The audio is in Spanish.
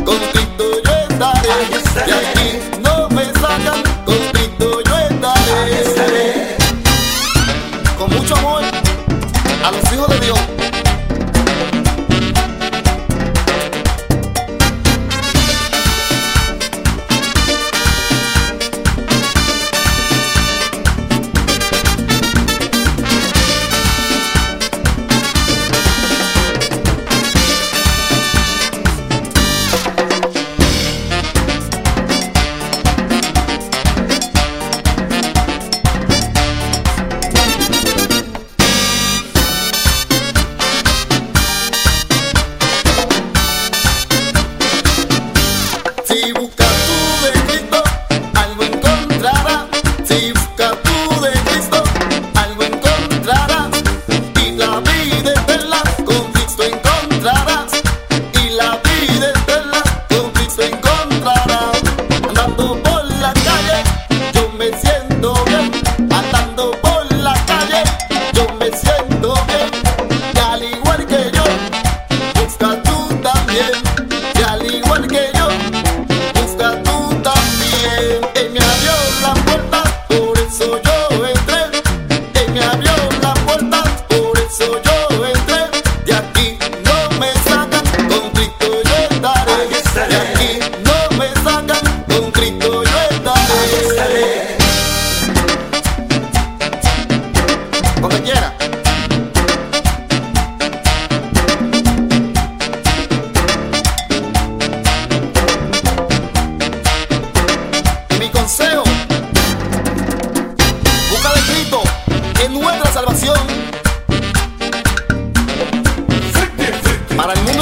con Cristo yo estaré. De aquí no me sacan, con Cristo yo estaré. Con mucho amor a los hijos de Dios. Si buscas tú de Cristo, algo encontrarás. Si buscas tú de Cristo, algo encontrarás. Y la vida eterna con Cristo encontrarás. Y la vida eterna con Cristo encontrarás. Andando por la calle, yo me siento bien. Andando por la calle, yo me siento bien. Y al igual que yo, busca tú también. Y al igual que yo, busca tú también. Él me abrió la puerta, por eso yo entré. Él me abrió la puerta, por eso yo entré. De aquí no me sacan, con Cristo yo estaré. De aquí no me sacan, con Cristo yo estaré. Donde quiera. Mi consejo, busca de Cristo, es nuestra salvación. Para el mundo